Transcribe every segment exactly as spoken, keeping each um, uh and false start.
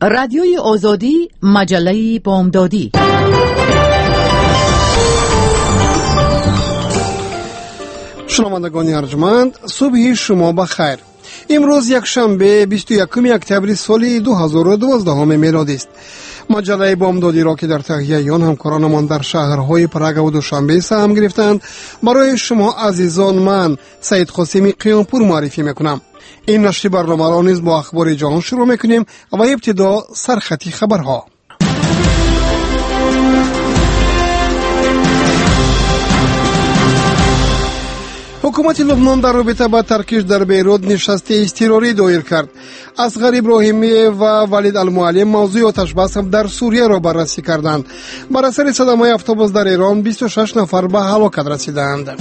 رادیوی آزادی، مجله بامدادی. شنوندگان ارجمند، صبح شما بخیر. امروز یک شنبه بیست و یکم اکتبر سال دو هزار و دوازده میلادی است. مجله بامدادی را که در تهیه آن همکارانمان در شهرهای پراگ و دوشنبه سهم گرفتند برای شما عزیزان من سید قاسمی قیامپور معرفی میکنم. این نشر برنامه را نیز با اخبار جهان شروع میکنیم و ابتدا سرخطی خبرها. حکومت لبنان در رابطه با ترکیش در بیروت نشست اضطراری دایر کرد. اصغر ابراهیمی و ولید المعلم موضوع آتش بس در سوریه را بررسی کردند. بر اثر صدمه اتوبوس در ایران بیست و شش نفر به هلاکت رسیدند.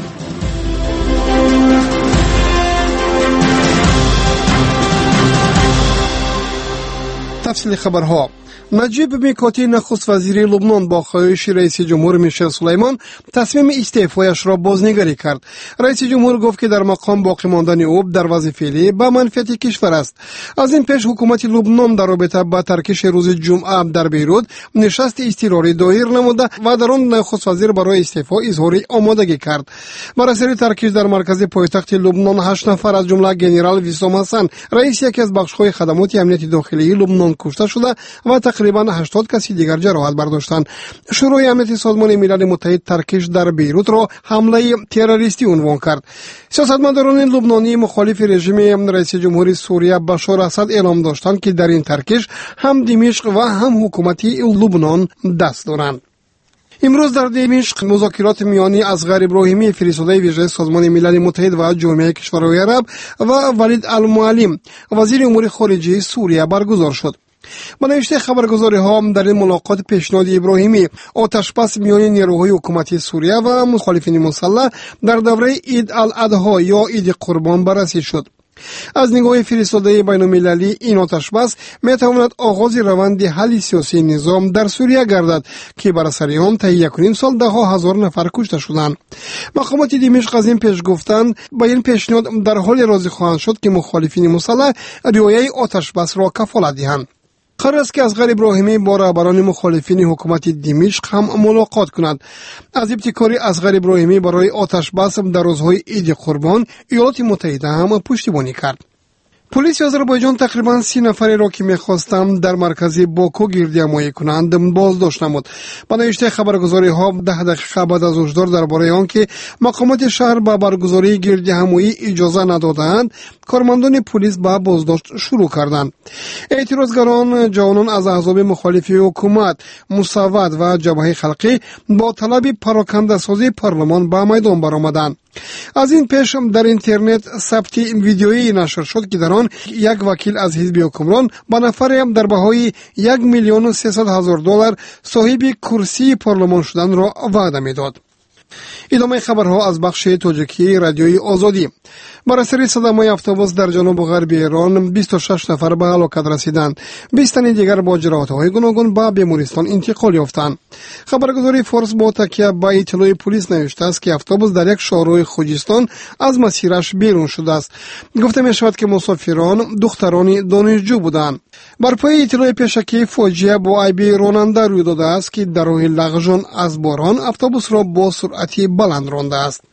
تفصیل خبرها. نجیب میکاتی نخست وزیر لبنان با خواهش رئیس جمهور میشل سلیمان تصمیم استعفایش را بازنگری کرد. رئیس جمهور گفت که در مقام باقی ماندن او در وضع فعلی به منفعت کشور است. از این پیش حکومت لبنان در رابطه با ترکیش روز جمعه در بیروت نشست اضطراری دایر نموده و در آن نخست وزیر برای استعفا اظهار آمادگی کرد. بر اثر ترکیش در مرکز پایتخت لبنان هشت نفر از جمله گنرال ویسام حسن رئیس یکی از بخش‌های خدمات امنیت داخلی لبنان کشته شده و تقریبا هشتاد کسی دیگر جراحت برداشتند. شورای امنیت سازمان ملل متحد ترکیش در بیروت را حمله تروریستی عنوان کرد. سیاستمداران لبنانی مخالف رژیم رئیس جمهور سوریه بشار اسد اعلام داشتند که در این ترکیش هم دمشق و هم حکومت لبنان دست دارند. امروز در دمشق مذاکرات میانی اصغر ابراهیمی فرستاده ویژه سازمان ملل متحد و جامعه کشورهای عرب و ولید المعلم وزیر امور خارجه سوریه برگزار شد. با نوشته خبرگزاری ها در این ملاقات پیشنهاد ابراهیمی آتشبس میان نیروهای حکومتی سوریه و مخالفین مسلح در دوره عید الاضحی یا عید قربان بررسی شد. از نگاه فرستاده بین المللی این آتشبس می تواند آغاز روند حل سیاسی نظام در سوریه گردد که بر اثر آن طی یک و نیم سال ده ها هزار نفر کشته شدند. مقامات دمشق از این پیش گفتند با این پیشنهاد در حال راضی خواهند شد که مخالفین مسلح رعایت آتشبس را کفالت دهند. قرار است که اصغر ابراهیمی با رهبران مخالفین حکومت دمشق هم ملاقات کند. از ابتکار اصغر ابراهیمی برای آتش بس در روزهای عید قربان ایالات متحده هم پشتیبانی کرد. پلیس آذربایجان تقریبا سی نفری را که می‌خواستند در مرکز باکو گردهمایی کنند بازداشت نمود. با نوشته خبرگزاری ها ده دقیقه بعد از هشدار درباره آنکه مقامات شهر با برگزاری گردهمایی اجازه ندادند، کارمندان پلیس با بازداشت شروع کردند. اعتراضگران جوانان از احزاب مخالف حکومت، مصوت و جبهه خلقی با طلب پراکنده سازی پارلمان به میدان برآمدند. از این پیش در اینترنت ثبت ویدیویی نشر شد که در آن یک وکیل از حزب حکمران با نفر در بهای یک میلیون و سیصد هزار دلار صاحب کرسی پارلمان شدن را وعده میداد. ادامه خبرها از بخش تاجیکی رادیوی آزادی. بر اثر صدمه اتوبوس در جنوب غرب ایران بیست و شش نفر به هلاکت رسیدند. بیست تن دیگر با جراحت‌های گوناگون به بیمارستان انتقال یافتند. خبرگزاری فارس با تکیه به اطلاع پلیس نوشته است که اتوبوس در یک شهرهای خوزستان از مسیرش بیرون شده است. گفته می شود که مسافران دختران دانشجو بودند. بر پای اطلاع پیشکی فاجعه با عیب راننده روی داده است که در راه لغزان از باران اتوبوس را با سرعت بلند رانده است.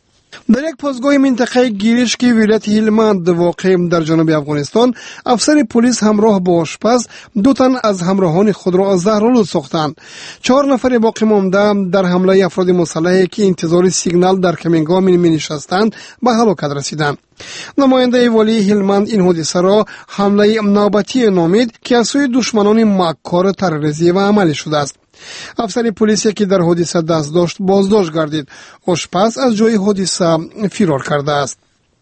در یک پاسگاه منطقه گیرش که ولایت هلمند واقع در جنوب افغانستان، افسر پلیس همراه با آشپز دو تن از همراهان خود را زهرآلود ساختند. چهار نفر باقی مانده در حمله افراد مسلحی که انتظار سیگنال در کمینگاه می نشستند به هلاکت رسیدند. نماینده والی هلمند این حادثه را حمله نوبتی نامید که از سوی دشمنان مکار تروریستی و عملی شده است. افسر پلیسی که در حادثه دست داشت بازداشت گردید. آشپز از جای حادثه فرار کرده است.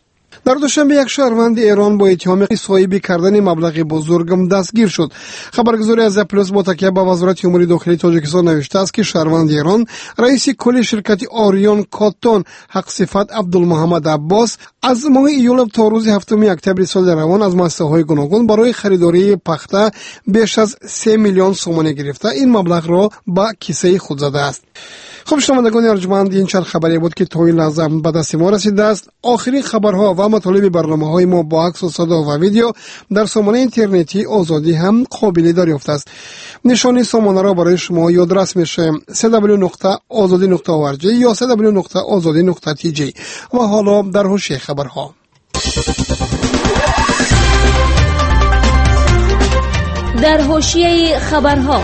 در دوشنبه یک شهروند ایران با اتهام صاحبی کردن مبلغ بزرگ دستگیر شد. خبرگزاری از پلاس با تکیه به وزارت امور داخلی تاجیکستان نوشته است که شهروند ایران رئیس کل شرکت آریان کاتون حق صفت عبدالمحمد عباس از ماه ایول تا روز هفتم اکتبر سال روان از مؤسسه‌های گوناگون برای خریداری پخته بیش از سه میلیون سومانی گرفته این مبلغ را به کیسه خود زده است. خب شنوندگان ارجمند، این چند خبری بود که تا این لحظه به دست ما رسیده است. آخرین خبرها و مطالب برنامه‌های ما با عکس و صدا و ویدیو در سامانه اینترنتی آزادی هم قابل دریافت است. نشانی سامانه را برای شما یادرس میشه دبلیو دبلیو دبلیو نقطه آزادی نقطه او ار جی یا دبلیو دبلیو دبلیو نقطه آزادی نقطه تی جی. و حالا در حوزه خبرها. در حوزه خبرها،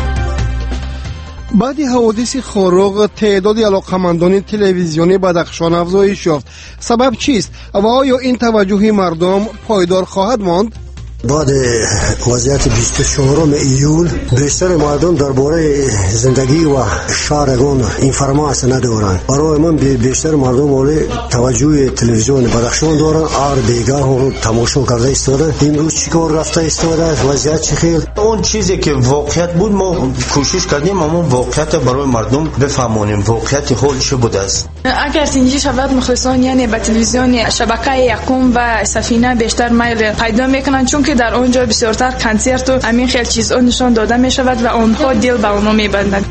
بعد حوادث خاروق تعداد علاقمندان تلویزیونی بدخشان افزایش یافت. سبب چیست و آیا این توجه مردم پایدار خواهد ماند؟ بعد وضعیت بیست و چهارم ایول بیشتر مردم درباره زندگی و شهرگان اینفورماسیون ندارند. برای من بیشتر مردم ولی توجه تلویزیون بدخشان دارند. آر دیگاه رو تماشا کرده ایستادن. امروز چیکار رفته ایستاده، وضعیت چی خیل. اون چیزی که واقعیت بود ما کوشش کردیم اما واقعیت برای مردم بفهمونیم واقعیت حال چه بوده است. اگر اینجا شود مخلصان یعنی به تلویزیون شبکه یکم و سفینه بیشتر میل پیدا میکنن، چون که در اونجا بسیارتر کنسرت و همین خیلی چیزا نشان داده می شود و آنها دل به اونها می بندند.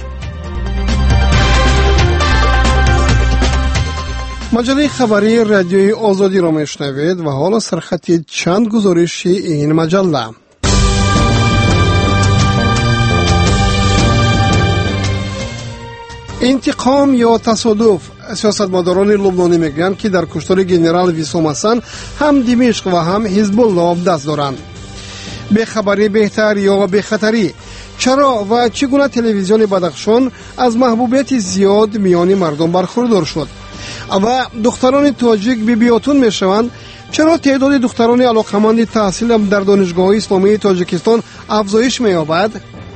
مجله خبری رادیوی آزادی را میشنوید و حالا سرخط چند گزارش این مجله. انتقام یا تصادف؟ سیاستمداران لبنانی میگن که در کشتار گنرال ویسام حسن هم دمشق و هم حزب الله دست دارند. به خبری بهتر یا به خطری؟ چرا و چگونه تلویزیون بدخشان از محبوبیت زیاد میان مردم برخوردار شد؟ و دختران تاجیک بیبیاتون میشوند؟ چرا تعداد دختران علاقمند تحصیل در دانشگاه اسلامی تاجیکستان افزایش می‌یابد؟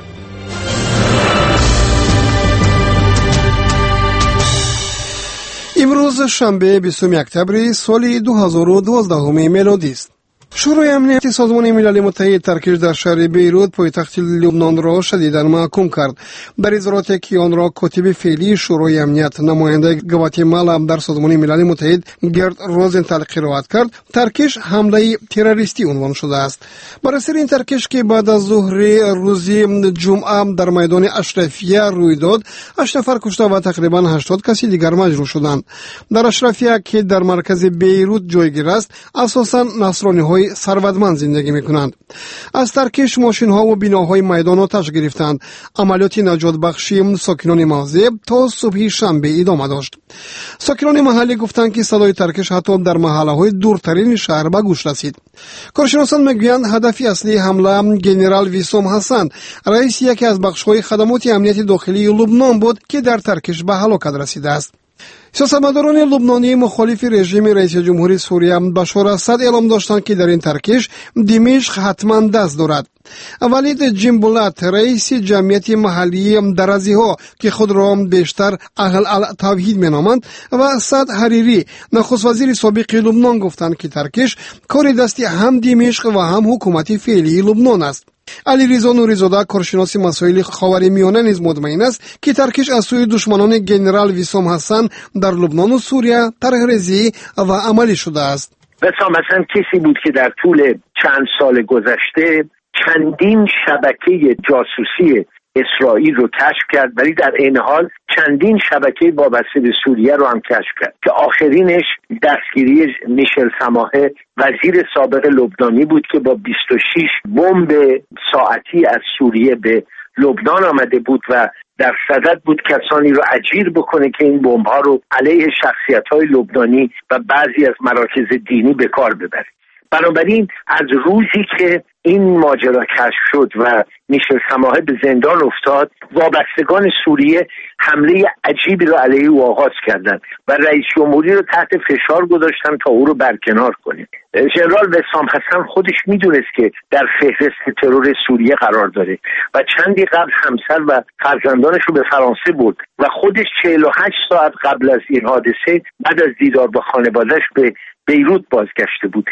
امروز شنبه بیستم اکتبر سال دو هزار و دوازده میلادی است. شورای امنیت سازمان ملل متحد ترکیش در شهر بیروت پایتخت لبنان را شدیداً محکوم کرد. در اظهاراتی که آن را کاتب فعلی شورای امنیت نماینده گواتمالا در سازمان ملل متحد گرد روزنتال قرائت کرد، ترکیش حمله تروریستی عنوان شده است. بر اثر این ترکیش که بعد از ظهر روز جمعه در میدان اشرفیه روی داد، هشت نفر کشته و تقریباً هشتاد کسی دیگر مجروح شدند. در اشرفیه که در مرکز بیروت جایگیر است، اساساً نصرانی ثروتمند زندگی میکنند. از ترکیش ماشین ها و بناهای میدان آتش گرفتند. عملیات نجات بخشی ساکنان موضع تا صبح شنبه ادامه داشت. ساکنان محلی گفتند که صدای ترکیش حتی در محله های دورترین شهر به گوش رسید. کارشناسان میگویند هدف اصلی حمله گنرال ویسام حسن، رئیس یکی از بخش های خدمات امنیت داخلی لبنان بود که در ترکیش به هلاکت رسیده است. سیاستمداران لبنانی مخالف رژیم رئیس جمهوری سوریه بشار اسد اعلام داشتند که در این ترکیش دمشق حتما دست دارد. ولید جنبولت رئیس جمعیت محلی درزی ها که خود را بیشتر اهل التوحید مینامند و اسد حریری نخست وزیر سابق لبنان گفتند که ترکیش کار دستی هم دمشق و هم حکومت فعلی لبنان است. علی رضا نوری‌زاده کارشناس مسائل خاورمیانه نیز مطمئن است که ترکیش از سوی دشمنان گنرال ویسام حسن در لبنان و سوریه طرح‌ریزی و عملی شده است. ویسام حسن کسی بود که در طول چند سال گذشته چندین شبکه جاسوسی اسرائیل رو کشف کرد، ولی در عین حال چندین شبکه وابسته به سوریه رو هم کشف کرد که آخرینش دستگیری میشل سماحه وزیر سابق لبنانی بود که با بیست و شش بمب ساعتی از سوریه به لبنان آمده بود و در صدد بود کسانی رو اجیر بکنه که این بمب‌ها رو علیه شخصیت‌های لبنانی و بعضی از مراکز دینی به کار ببره. بنابراین از روزی که این ماجرا کشف شد و میشل سماحه به زندان افتاد، وابستگان سوریه حمله عجیبی رو علیه او آغاز کردند و رئیس جمهوری رو تحت فشار گذاشتن تا او رو برکنار کنه. ژنرال ویسام حسن خودش میدونست که در فهرست ترور سوریه قرار داره و چندی قبل همسر و فرزندانش رو به فرانسه برد و خودش چهل و هشت ساعت قبل از این حادثه بعد از دیدار با خانواده‌اش به بیروت بازگشته بود.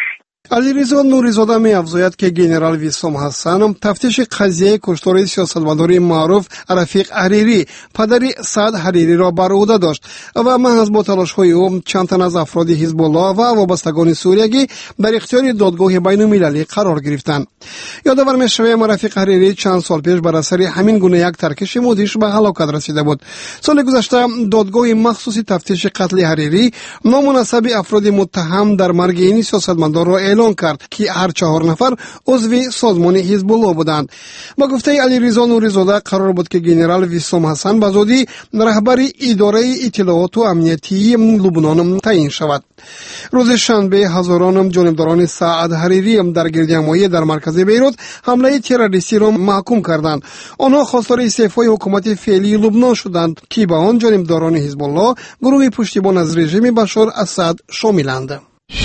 علیرضا نوری‌زاده می‌افزاید که گنرال ویسام حسن تفتیش قضیه کشتار سیاستمدار معروف رفیق حریری پدر سعد حریری را بر عهده داشت و محض با تلاش‌های او چند تن از افراد حزب الله و وابستگان سوریایی در اختیار دادگاه بین‌المللی قرار گرفتند. یادآور می‌شویم رفیق حریری چند سال پیش بر اثر همین گونه یک ترکش مودیش به هلاکت رسیده بود. سال گذشته دادگاه مخصوصی تفتیش قتل حریری نامناسب افراد متهم در مرگ این سیاستمدار را اعلان کرد که هر چهار نفر عضو سازمان حزب الله بودند. با گفته علیرضا نوری‌زاده قرار بود که گنرال ویسام حسن به زودی رهبر اداره اطلاعات و امنیتی لبنان تعیین شود. روز شنبه هزاران جانبداران سعد حریری در گردهمایی در مرکز بیروت حمله تروریستی را محکوم کردند. آنها خواستار استعفای حکومت فعلی لبنان شدند که به آن جانبداران حزب الله گروه پشتیبان از رژیم بشار اسد شاملند.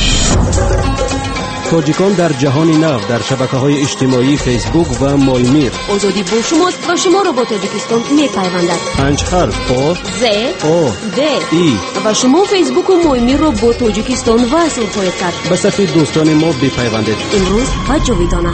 تاجیکان در جهان نو در شبکه‌های اجتماعی فیسبوک و مالمیر. آزادی با شماست و شما را با تاجیکستان می‌پیوندد. پنج حرف آ ز او د ای و شما فیسبوک و مالمیر را با تاجیکستان وصل خواهید کرد. به صفحه دوستان ما بپیوندید. امروز و جاویدانه.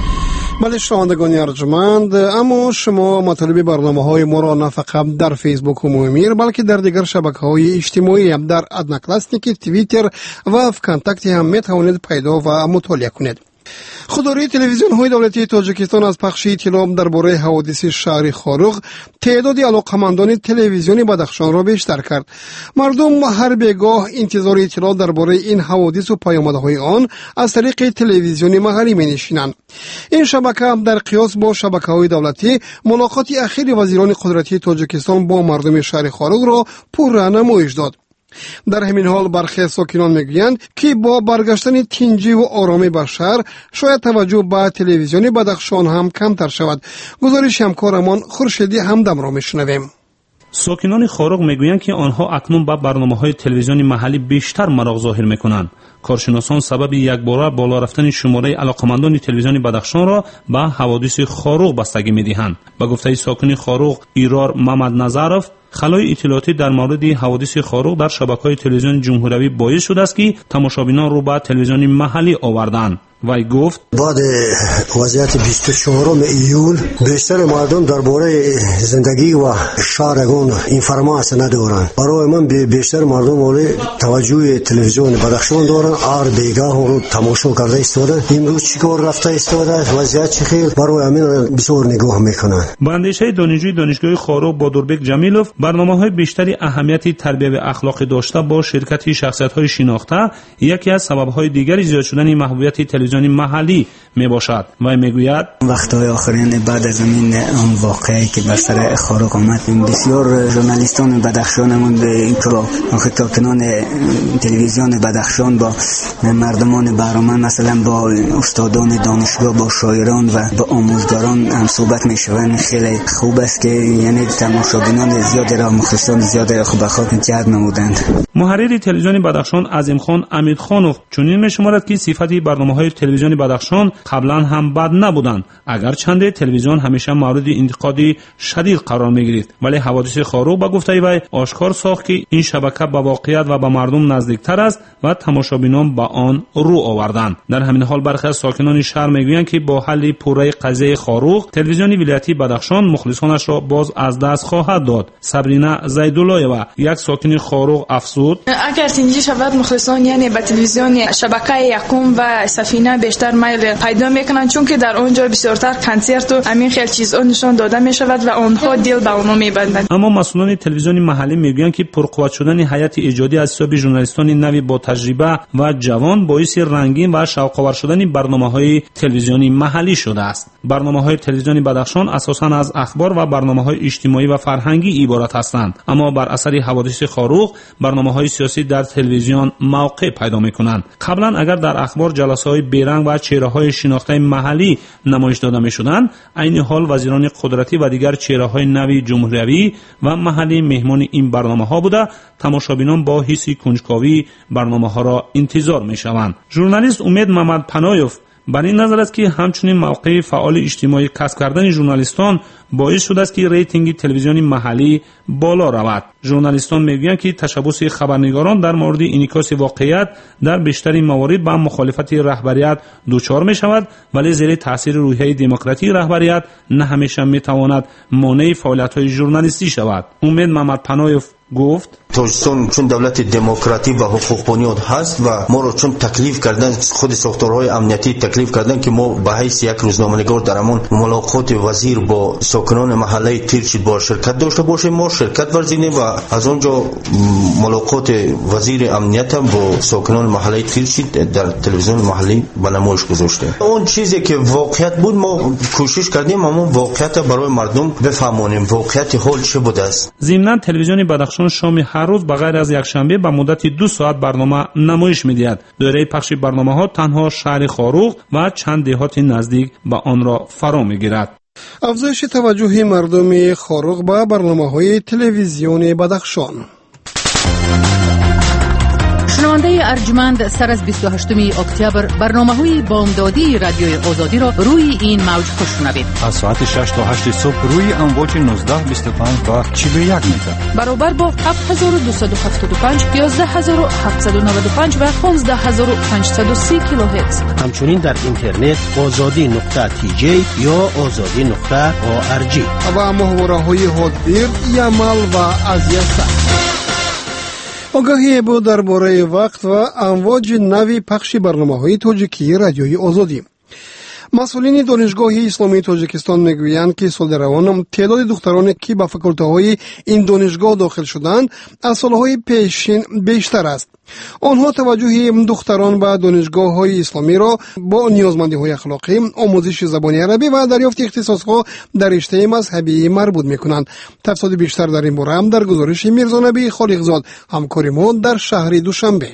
بله شنوندگان ارجمند، اما شما مطالب برنامه‌های ما را نه فقط در فیسبوک و مالمیر بلکه در دیگر شبکه‌های اجتماعی هم در ادناکلاسنیک، توییتر و فکانتاکتی هم می‌توانید پیدا و مطالعه کنید. خودداری تلویزیون های دولتی تاجیکستان از پخش اطلاع درباره حوادث شهر خاروق تعداد علاقمندان تلویزیون بدخشان را بیشتر کرد. مردم هر بیگاه انتظار اطلاع درباره این حوادث و پیامدهای آن از طریق تلویزیون محلی می‌نشینند. این شبکه در قیاس با شبکه‌های دولتی ملاقات اخیر وزیران قدرتی تاجیکستان با مردم شهر خاروق را پر نمایش داد. در همین حال برخی ساکنان میگویند که با برگشتن تنجی و آرامی به شهر شاید توجه به تلویزیون بدخشان هم کمتر شود. گزارش همکارمان خورشیدی همدم را میشنویم. ساکنان خاروق میگویند که آنها اکنون به برنامه‌های تلویزیونی محلی بیشتر مراغ ظاهر میکنند. کارشناسان سبب یکباره بالا رفتن شماره علاقمندان تلویزیون بدخشان را به حوادث خاروق بستگی می‌دهند. به گفته ساکن خاروق ایرار محمد نظرов، خلای اطلاعاتی در مورد حوادث خاروق در شبکه‌های تلویزیون جمهوری باعث شده است که تماشابینان را به تلویزیون محلی آوردند. وی گفت بعد وضعیت بیست و چهارم ایول بیشتر مردم درباره زندگی و شهرگان اینفورماسیون ندارند. برای من بیشتر مردم ولی توجه تلویزیون بدخشان دارند. هر بیگاه رو تماشا کرده ایستادن. امروز چیکار رفته ایستاده، وضعیت چه خیلی، برای همین بسیار نگاه میکنند. با اندیشه دانشجوی دانشگاه خاروق بادربک جمیلوف، برنامه‌های بیشتری اهمیت تربیت و اخلاقی داشته با شرکت شخصیت‌های شناخته یکی از سبب‌های دیگری زیاد شدن محبوبیت تلویزیون محلی می باشد. و میگوید وقت‌های آخرین بعد از این اون واقعی که بر سر خاروق آمد، بسیار ژورنالیستان بدخشانمون به که تاکنان تلویزیون بدخشان با مردمان برنامه مثلا با استادان دانشگاه، با شاعران و با آموزگاران هم صحبت میشوند. خیلی خوب است که یعنی تماشاگران زیاد را مخصوصا زیاد خوب خود جلب نمودند. محرر تلویزیون بدخشان عظیم خان امیدخانوف چنین می‌شمارد که صفت برنامه‌های تلویزیون بدخشان قبلا هم بد نبودند، اگرچند تلویزیون همیشه مورد انتقاد شدید قرار می‌گرفت، ولی حوادث خاروق با گفته وی آشکار ساخت که این شبکه به واقعیت و به مردم نزدیکتر است و تماشابینان به آن رو آوردند. در همین حال برخی از ساکنان شهر میگویند که با حل پوره قضیه خاروق تلویزیون ولایتی بدخشان مخلصانش را باز از دست خواهد داد. صبرینا زیدالله‌وا یک ساکن خاروق افزود: اگر تنجی شود مخلصان یعنی به تلویزیون شبکه یکم و سفینه بیشتر میل پیدا میکنند، چون که در اونجا بسیارتر کنسرت و همین خیلی چیزا نشان داده می شود و آنها دل به اونها میبندند. اما مسئولان تلویزیون محلی میگویند که پرقوت شدن هیئت ایجادی از حساب ژورنالیستان نوی با تجربه و جوان باعث رنگین و شوق‌آور شدن برنامه‌های تلویزیونی محلی شده است. برنامه‌های تلویزیونی بدخشان اساساً از اخبار و برنامه‌های اجتماعی و فرهنگی عبارت هستند، اما بر اثر حوادث خاروق برنامه‌های سیاسی در تلویزیون موقع پیدا می‌کنند. قبلا اگر در اخبار جلسه‌های بیرنگ و چهره‌های شناخته محلی نمایش داده می‌شدند، عین حال وزیران قدرتی و دیگر چهره‌های نوی جمهوری و محلی مهمان این برنامه‌ها بوده، تماشابینان با حس کنجکاوی برنامه‌ها را انتظار می‌شوند. ژورنالیست امید محمد پنایوف بر این نظر است که همچنین موقع فعال اجتماعی کسب کردن ژورنالیستان باعث شده است که ریتینگ تلویزیون محلی بالا رود. ژورنالیستان میگویند که تشبث خبرنگاران در مورد انعکاس واقعیت در بیشتر موارد با مخالفت رهبریت دچار می شود، ولی زیر تاثیر روحیه دموکراتیک رهبریت نه همیشه می تواند مانع فعالیت‌های ژورنالیستی شود. امید محمدپناهیف گفت تاجیکستان چون دولت دموکراتیک و حقوق بنیاد هست و ما رو چون تکلیف کردن، خود ساختارهای امنیتی تکلیف کردن که ما به حیث یک روزنامه‌نگار در همون ملاقات وزیر با ساکنان محله تیرچی با شرکت داشته باشیم، ما شرکت ورزیدیم و از اونجا ملاقات وزیر امنیت هم با ساکنان محله تیرچی در تلویزیون محلی به نمایش گذاشته. اون چیزی که واقعیت بود ما کوشش کردیم همون واقعیت برای مردم بفهمونیم واقعیت حال چه بوده است. ضمن تلویزیون بدخشان شام هر روز به غیر از یک شنبه به مدت دو ساعت برنامه نمایش می‌دهد. دوره پخش برنامه‌ها تنها شهر خاروق و چند دهات نزدیک به آن را فرا می‌گیرد. افزایش توجه مردم خاروق به برنامه‌های تلویزیون بدخشان. شنونده ارجمند سر از بیست و هشتم اکتبر برنامه‌های بامدادی رادیوی آزادی را روی این موج بشنوید. از ساعت شش تا هشت صبح روی امواج نوزده بیست و پنج و چهل و یک متر برابر با هفت هزار و دویست و هفتاد و پنج، یازده هزار و هفتصد و نود و پنج و پانزده هزار و پانصد و سی کیلوهرتز. همچنین در اینترنت آزادی نقطه تی جی یا آزادی نقطه آ ار جی و محوره‌های هاتبیر، یمل و ازیسا. آگاهی بود درباره وقت و امواج نوی پخش برنامه‌های تاجیکی رادیوی آزادی. مسئولین دانشگاه اسلامی تاجیکستان میگویند که سال روان تعداد دخترانی که به فاکولته این دانشگاه داخل شدند از سالهای پیشین بیشتر است. آنها توجه دختران به دانشگاه‌های اسلامی را با نیازمندی‌های اخلاقی، آموزش زبان عربی و دریافت اختصاص‌ها در رشته مذهبی مربوط می‌کنند. تفصیل بیشتر در این باره هم در گزارش میرزانبی خالقزاد همکار ما در شهر دوشنبه.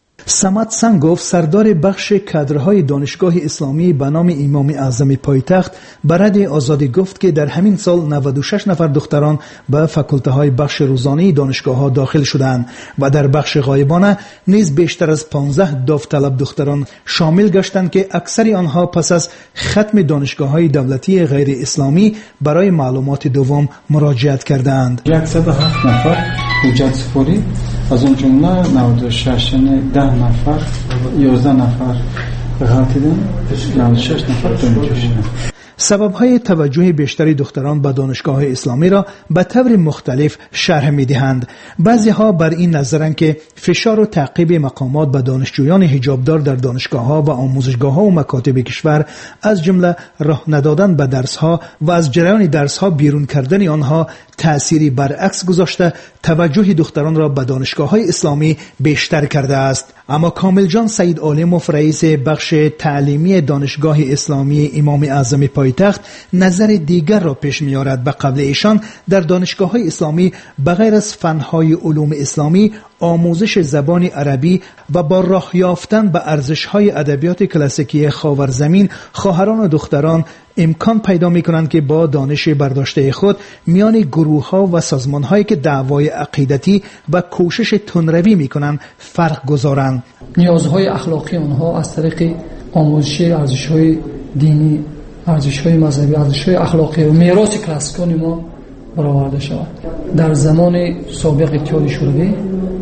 صمد سنگوف سردار بخش کادرهای دانشگاه اسلامی به نام امام اعظم پایتخت برد آزادی گفت که در همین سال نود و شش نفر دختران به فاکولته های بخش روزانه دانشگاه ها داخل شدند و در بخش غایبانه نیز بیشتر از پانزده داوطلب دختران شامل گشتند که اکثر آنها پس از ختم دانشگاه های دولتی غیر اسلامی برای معلومات دوم مراجعت کردند. صد و هفت نفر حجت سپاری، از اون جمله نود و شش ده نفر یازده نفر غلطیدن، نود و شش نفر دانشجو شدن. سبب‌های توجه بیشتری دختران به دانشگاه اسلامی را به طور مختلف شرح می‌دهند. بعضی‌ها بر این نظرند که فشار و تعقیب مقامات به دانشجویان حجابدار در دانشگاه‌ها و آموزشگاه‌ها و مکاتب کشور، از جمله راه ندادن به درس‌ها و از جریان درس‌ها بیرون کردن آنها، تأثیری برعکس گذاشته توجه دختران را به دانشگاه‌های اسلامی بیشتر کرده است. اما کامل جان سید عالموف رئیس بخش تعلیمی دانشگاه اسلامی امام اعظم پایتخت نظر دیگر را پیش می‌آورد. به قول ایشان در دانشگاه‌های اسلامی بغیر از فن‌های علوم اسلامی، آموزش زبان عربی و با راه یافتن به ارزش‌های ادبیات کلاسیکی خاورزمین، خواهران و دختران امکان پیدا می‌کنند که با دانش برداشته خود میان گروه‌ها و سازمان‌هایی که دعوای عقیدتی و کوشش تندروی می‌کنند فرق گذارند. نیازهای اخلاقی آنها از طریق آموزش ارزش‌های دینی، ارزش‌های مذهبی، ارزش‌های اخلاقی و میراث کلاسیکان ما برآورده شود. در زمان سابق اتحاد شوروی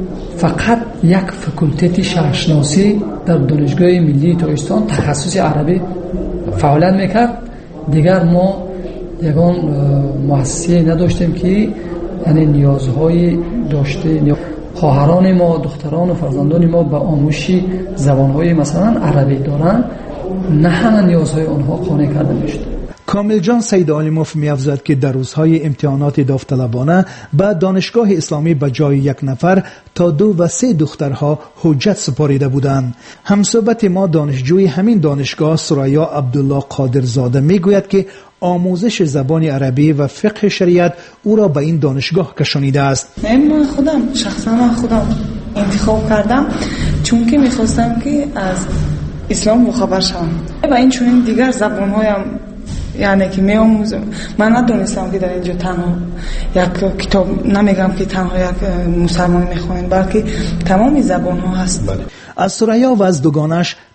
فقط یک فاکولته شهرشناسی در دانشگاه ملی تاجیکستان تخصص عربی فعالیت میکرد. دیگر ما یگان مؤسسه نداشتیم که یعنی نیازهای داشته. خواهران ما، دختران و فرزندان ما به آموزش زبانهای مثلا عربی دارند، نه همه نیازهای آنها قانع کرده میشد. کامل جان سید عالموف می‌افزاید که در روزهای امتحانات داوطلبانه به دانشگاه اسلامی به جای یک نفر تا دو و سه دخترها حجت سپاریده بودند. همصحبت ما دانشجوی همین دانشگاه سریا عبدالله قادرزاده میگوید که آموزش زبان عربی و فقه شریعت او را به این دانشگاه کشانیده است. من خودم شخصا من خودم انتخاب کردم چون که می‌خواستم که از اسلام خبر شوم و این چون دیگر زبان‌هایم یعنی که می آموزم. من ندونستم که در اینجا تنها یک کتاب، نمیگم که تنها یک مسلمان میخوانند، بلکه تمامی زبان ها هست. بله. از سریا و از دوگانش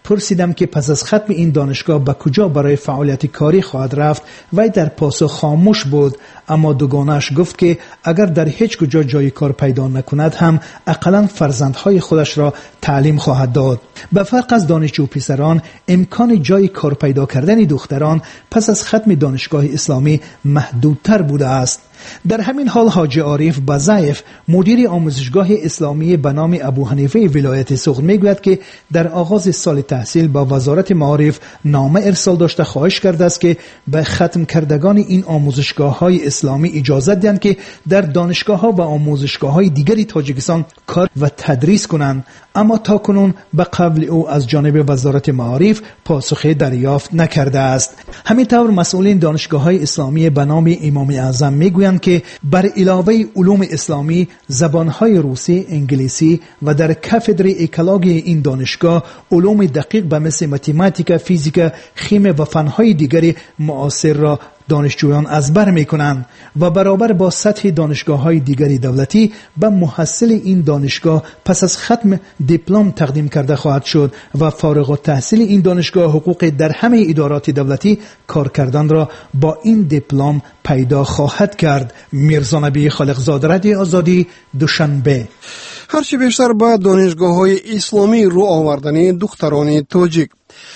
پرسیدم که پس از ختم این دانشگاه به کجا برای فعالیت کاری خواهد رفت. وی در پاسخ خاموش بود، اما دوگانه‌اش گفت که اگر در هیچ کجا جای کار پیدا نکند هم اقلاً فرزندهای خودش را تعلیم خواهد داد. به فرق از دانشجو پسران، امکان جای کار پیدا کردن دختران پس از ختم دانشگاه اسلامی محدودتر بوده است. در همین حال حاجی عارف بزایف، مدیر آموزشگاه اسلامی به نام ابو حنیفه ولایت سوخت، میگوید که در آغاز سال تحصیل با وزارت معارف نامه ارسال داشته خواهش کرده است که به ختم کردگان این آموزشگاه‌های اسلامی اجازه دهند که در دانشگاه‌ها و آموزشگاه‌های دیگری تاجیکستان کار و تدریس کنند، اما تاکنون به قبل او از جانب وزارت معارف پاسخی دریافت نکرده است. همینطور مسئولین دانشگاه‌های اسلامی به نام امام اعظم میگویند که بر علاوه علوم اسلامی، زبان‌های روسی، انگلیسی و در کافدر اکولوژی این دانشگاه علوم دقیق به مثل متماتیک، فیزیک، شیمی و فن‌های دیگری معاصر را دانشجویان از بر می کنند و برابر با سطح دانشگاه‌های دیگری دولتی به محصل این دانشگاه پس از ختم دیپلم تقدیم کرده خواهد شد و فارغ التحصیل این دانشگاه حقوق در همه ادارات دولتی کار کردن را با این دیپلم پیدا خواهد کرد. میرزا نبی خالقزاده، رادیو آزادی، دوشنبه. هرچی بیشتر به دانشگاه‌های اسلامی رو آوردن دختران تاجیک.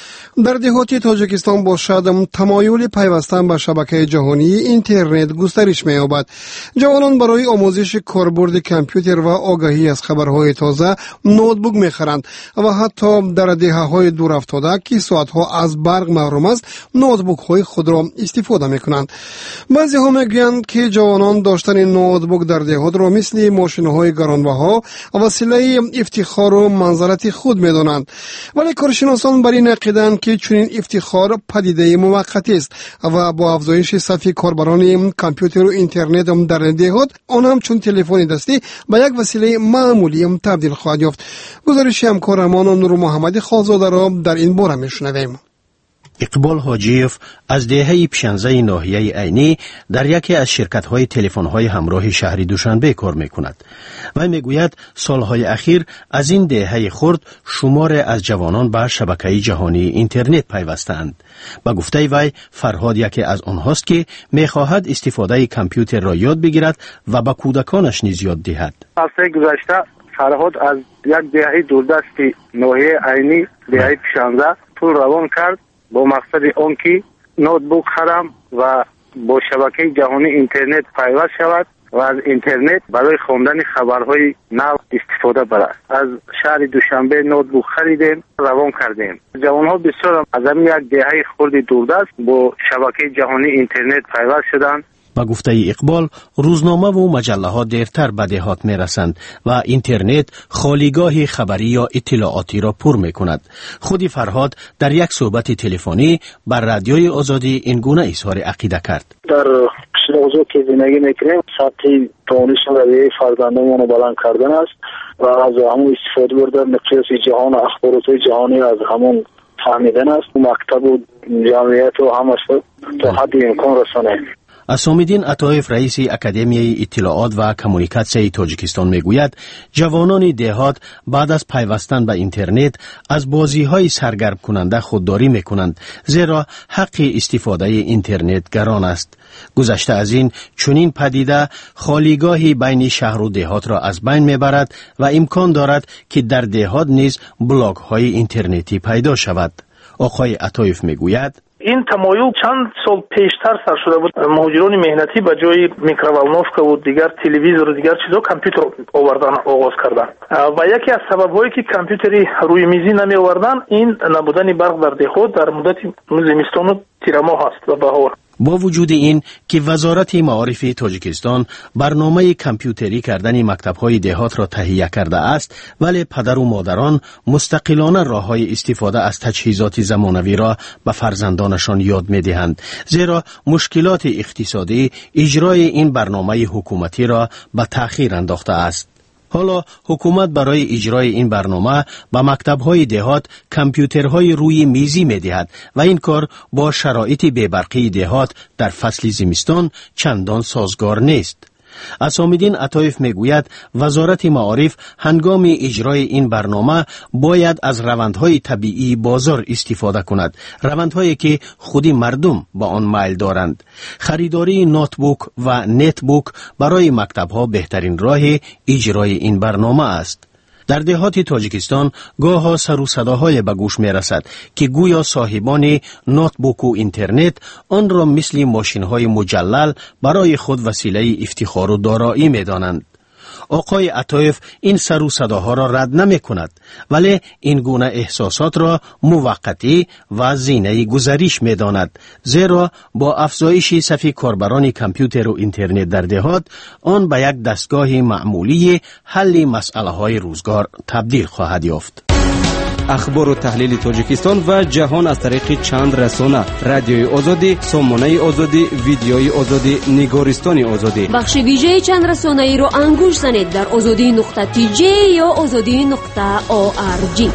در دهات تاجیکستان باشد تمایل پیوستن به شبکه جهانی اینترنت گسترش می‌یابد. جوانان برای آموزش کاربرد کامپیوتر و آگاهی از خبرهای تازه نوتبوک می‌خرند و حتی در دهه‌های دور افتاده که ساعت‌ها از برق محروم است، نوتبوک‌های خود را استفاده می‌کنند. بعضی‌ها می‌گویند که جوانان داشتن نوتبوک در دهات را مثل ماشین‌های گرانبها وسیله افتخار و منزلت خود می‌دانند، ولی کارشناسان بر این عقیده‌اند که چنین افتخار پدیده موقتی است و با افزایش صفی کاربران کامپیوتر و اینترنت در دهات، آن هم چون تلفن دستی به یک وسیله معمولی تبدیل خواهد یافت. گزارش همکارمان نور محمد خالزاده را در این باره میشنویم. اقبال حاجیف از دهه پیشنزه ناحیه عینی در یکی از شرکت‌های تلفن‌های همراه شهر دوشنبه کار می‌کند و می‌گوید سال‌های اخیر از این دهه خرد شمار از جوانان به شبکه جهانی اینترنت پیوستند. با گفته وی، فرهاد یکی از آنهاست که می‌خواهد استفاده کامپیوتر را یاد بگیرد و به کودکانش نیز یاد دهد. هفته گذشته فرهاد از یک دهه دوردست ناحیه عینی دهه پیشنزه پول روان کرد با مقصد آن که نوتبوک خرم و با شبکه جهانی اینترنت پیوست شود و از اینترنت برای خواندن خبرهای نو استفاده برد. از شهر دوشنبه نوتبوک خریدیم، روان کردیم. جوانها بسیار از همین یک دهه خرد دوردست با شبکه جهانی اینترنت پیوست شدند. با گفته اقبال، روزنامه و مجله ها دیرتر به دهات می رسند و اینترنت خالیگاه خبری یا اطلاعاتی را پر می کند. خودی فرهاد در یک صحبت تلفنی بر رادیوی آزادی این گونه اظهار عقیده کرد. در موضوع که زندگی میکنیم سطح دانش و رویه فرزندانمون رو بلند کردن است و از همون استفاده بردن مقیاس جهان و اخبارات جهانی از همون فهمیدن است. مکتب و جمعیت و همش تا حد امکان رسانه. اسامالدین عطایف، رئیس اکادمی اطلاعات و کمونیکاسیون تاجیکستان میگوید جوانان دهات بعد از پیوستن به اینترنت از بازی‌های سرگرم کننده خودداری میکنند، زیرا حق استفاده اینترنت گران است. گذشته از این چنین پدیده خالیگاهی بین شهر و دهات را از بین میبرد و امکان دارد که در دهات نیز بلاگ‌های اینترنتی پیدا شود. آقای عطایف میگوید این تمایل چند سال پیشتر سر شده بود. مهاجران مهنتی به جای میکروولنوفکا و دیگر تلویزیون و دیگر چیزا کامپیوتر آوردن آغاز کردن و یکی از سبب‌هایی که کامپیوتری روی میزی نمی آوردن این نبودن برق در دهات در مدت زمستان و تیر ماه است و بهار. با وجود این که وزارت معارف تاجیکستان برنامه کامپیوتری کردن مکتب‌های دهات را تهیه کرده است، ولی پدر و مادران مستقلانه راه‌های استفاده از تجهیزات زمانوی را به فرزندانشان یاد می‌دهند، زیرا مشکلات اقتصادی اجرای این برنامه حکومتی را به تأخیر انداخته است. حالا حکومت برای اجرای این برنامه به مکتب‌های دهات کامپیوترهای روی میزی می‌دهد و این کار با شرایط بی‌برقی دهات در فصل زمستان چندان سازگار نیست. اسام‌الدین عطایف میگوید وزارت معارف هنگام اجرای این برنامه باید از روندهای طبیعی بازار استفاده کند، روندهایی که خودی مردم با آن میل دارند. خریداری نوتبوک و نتبوک برای مکتب‌ها بهترین راه اجرای این برنامه است. در دهات تاجیکستان گاه ها سر و صداهای به گوش می رسد که گویا صاحبان نوتبوک و اینترنت آن را مثل ماشین های مجلل برای خود وسیله افتخار و دارایی می دانند. آقای عطایف این سر و صداها را رد نمی کند، ولی این گونه احساسات را موقتی و زینه گذریش می داند، زیرا با افزایش صف کاربران کامپیوتر و اینترنت در دهات آن به یک دستگاه معمولی حل مسئله های روزگار تبدیل خواهد یافت. اخبار و تحلیل تاجیکستان و جهان از طریق چند رسانه: رادیوی آزادی، سامانه آزادی، ویدیوی آزادی، نگارستان آزادی. بخش ویژه چند رسانه ای را انگوش زنید در آزادی نقطه تی جی یا آزادی نقطه او آر جی.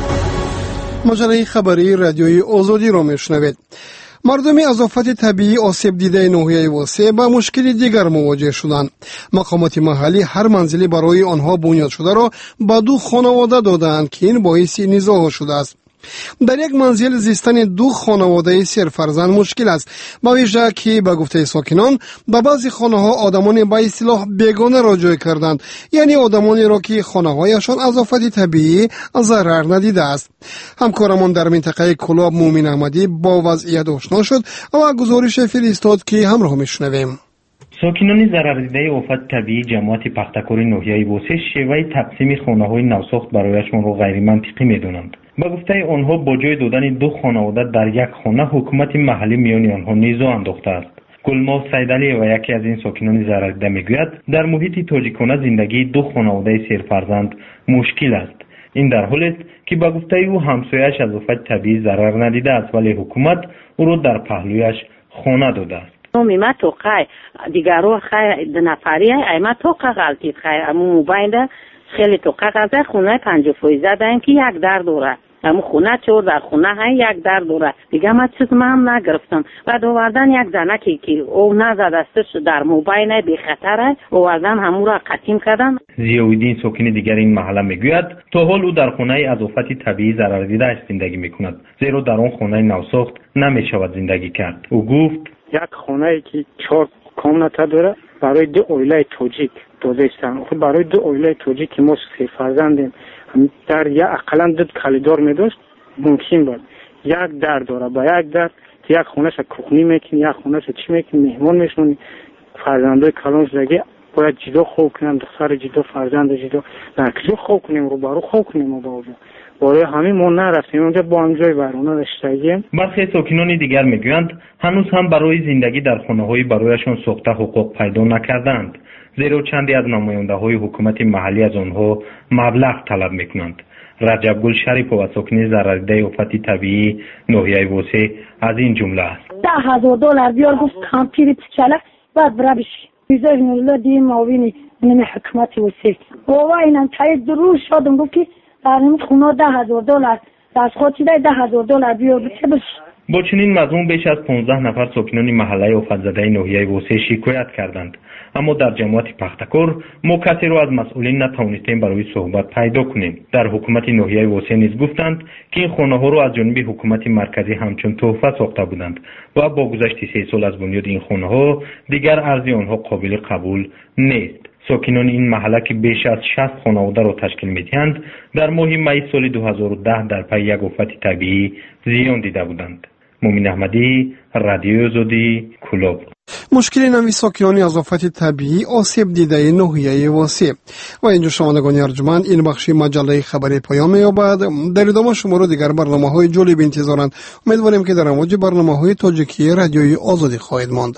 مجله خبری رادیوی آزادی را میشنوید. مردم از آفت طبیعی آسیب دیده ناحیه واسه با مشکل دیگر مواجه شدند. مقامات محلی هر منزلی برای آنها بنیاد شده را به دو خانواده دادند که این باعث نزاع شده است. در یک منزل زیستن دو خانواده سه فرزند مشکل است، با ویژه که به گفته ساکنان به بعضی خانه ها آدمان به اصطلاح بیگانه را جای کردند، یعنی آدمانی را که خانه هایشان از آفت طبیعی ضرر ندیده است. همکارمان در منطقه کلاب مومن احمدی با وضعیت آشنا شد و گزارش فرستاد که همراه میشنویم. ساکنان ضرردیده آفت طبیعی جماعت پختکوری ناحیه بوسه شیوه تقسیم خانه‌های نوساخت برایشان را غیر منطقی می‌دانند. با گفته آنها با جای دادن دو خانواده در یک خانه حکومت محلی میان آنها نزاع انداخته است. گلماه سیدعلی و یکی از این ساکنان ضرردیده میگوید در محیط تاجیکانه زندگی دو خانواده سرفرزند مشکل است. این در حالی است که با گفته او همسایه‌اش از آفت طبیعی ضرر ندیده است، ولی حکومت او را در پهلویش خانه داده است. میمه توقع دیگرو خیلی نفریه ایمه توقع غلطید خیلی امو موبایل خیلی توقع غلطه خونه پنج فویزه دارن که یک در دوره امو خونه چور در خونه های یک در دوره دیگه من چیز من هم نگرفتم و دووردن یک زنه که که او نزدستش در موبایل بی خطره اووردن همو را قطیم کردن. ضیاءالدین ساکن دیگر این محله میگوید تا حال او در خونه از آفت طبیعی ضرر دیده زندگی میکند، زیرا در آن خونه نوساخت نمیشود زندگی کرد. او گفت یک خونه که چهار کامناتا داره برای دو اویله توجیک داده استن. برای دو اویله توجیک که ما سه فرزندیم در یک اقلا دو کلیدار می داشت ممکن بود یک در داره با یک در که یک خونه شا کخنی میکنی، یک خونه شا چی میکنی، مهمان میشونی. فرزندای کلان زدگی باید جدا خوب کنیم، دختر جدا، فرزند جدا، نه کجا خوب کنیم رو برو خوب کنیم و باوجا برای همین ما نرفتیم اونجا با هم جای برونه رشتگیم. برخی ساکنان دیگر میگویند هنوز هم برای زندگی در خانه های برایشان ساخته حقوق پیدا نکردند، زیرا چندی از نماینده های حکومت محلی از آنها مبلغ طلب میکنند. رجب گل شریف و ساکن ضرردیده آفت طبیعی ناحیه بوسه از این جمله است. ده هزار دلار بیار گفت کامپیوتر چله بعد برابش ویزای مولا دی معاونی نمی حکومت وسیل بابا اینم تایید درو شدم گفت که در این خونه ده هزار دلار در خودی ده هزار دلار بیار بچه بش. با چنین مضمون بیش از پانزده نفر ساکنان محله آفت زده ناحیه بوسه شکایت کردند، اما در جماعت پختکور ما کسی را از مسئولین نتوانستیم برای صحبت پیدا کنیم. در حکومت ناحیه واسه نیز گفتند که این خانه ها را از جانب حکومت مرکزی همچون تحفه ساخته بودند و با گذشت سه سال از بنیاد این خانه ها دیگر ارزی آنها قابل قبول نیست. ساکنان این محله که بیش از شصت خانواده را تشکیل می‌دهند در ماه می سال دو هزار و ده در پی یک آفت طبیعی زیان دیده بودند. مومن احمدی، رادیو آزادی، کلوب. مشکل نوی ساکنانی از آفت طبیعی آسیب دیده ناحیه واسه. و اینجا شنوندگان ارجمند این بخش مجله خبری پایان می‌یابد. در ادامه شما را دیگر برنامه‌های جالب انتظارند. امیدواریم که در امواج برنامه‌های تاجیکی رادیوی آزادی خواهید ماند.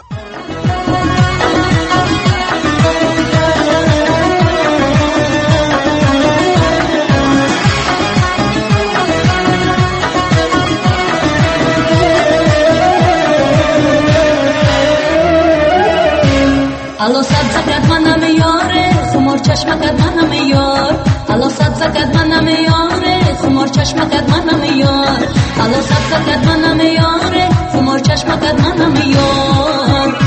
الله صد زکات من میاره خمار چشمکت من میار الله صد زکات من میاره خمار چشمکت من میار الله صد زکات من میاره خمار چشمکت من میار